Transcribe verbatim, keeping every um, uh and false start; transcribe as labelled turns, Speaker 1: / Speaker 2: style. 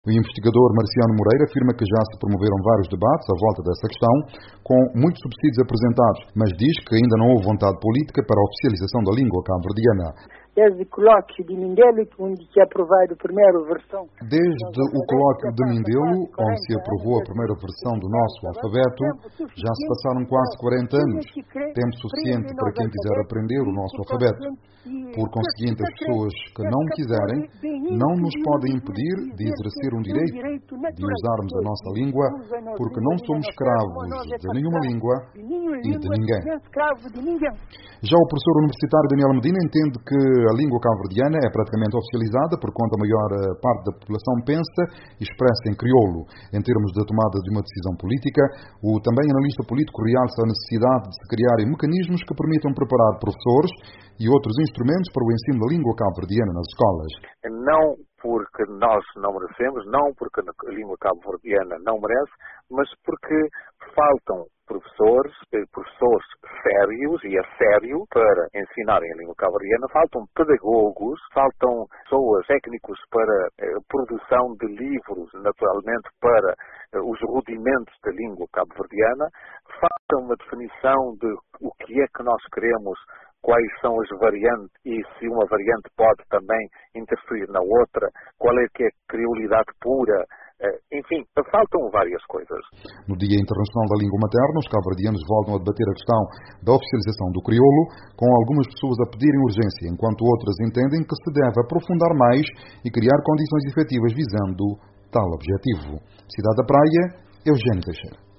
Speaker 1: O investigador Marciano Moreira afirma que já se promoveram vários debates à volta dessa questão, com muitos subsídios apresentados, mas diz que ainda não houve vontade política para a oficialização da língua cabo-verdiana.
Speaker 2: Desde o colóquio de Mindelo, onde se aprovou a primeira versão.
Speaker 1: Desde o colóquio de Mindelo, onde se aprovou a primeira versão do nosso alfabeto, já se passaram quase quarenta anos. Tempo suficiente para quem quiser aprender o nosso alfabeto. Por conseguinte, as pessoas que não quiserem não nos podem impedir de exercer um direito de usarmos a nossa língua, porque não somos escravos de nenhuma língua e de ninguém. Já o professor universitário Daniel Medina entende que a língua cabo-verdiana é praticamente oficializada, porquanto a maior parte da população pensa e expressa em crioulo. Em termos de tomada de uma decisão política, o também analista político realça a necessidade de se criarem mecanismos que permitam preparar professores e outros instrumentos para o ensino da língua cabo-verdiana nas escolas.
Speaker 3: Não porque nós não merecemos, não porque a língua cabo-verdiana não merece, mas porque faltam professores, professores sérios e a sério para ensinarem a língua cabo-verdiana, faltam pedagogos, faltam pessoas, técnicos para a produção de livros, naturalmente para os rudimentos da língua cabo-verdiana, falta uma definição de o que é que nós queremos, quais são as variantes e se uma variante pode também interferir na outra, qual é que é a criolidade pura. Enfim, faltam várias coisas.
Speaker 1: No Dia Internacional da Língua Materna, os cabo-verdianos voltam a debater a questão da oficialização do crioulo, com algumas pessoas a pedirem urgência, enquanto outras entendem que se deve aprofundar mais e criar condições efetivas visando tal objetivo. Cidade da Praia, Eugênio Teixeira.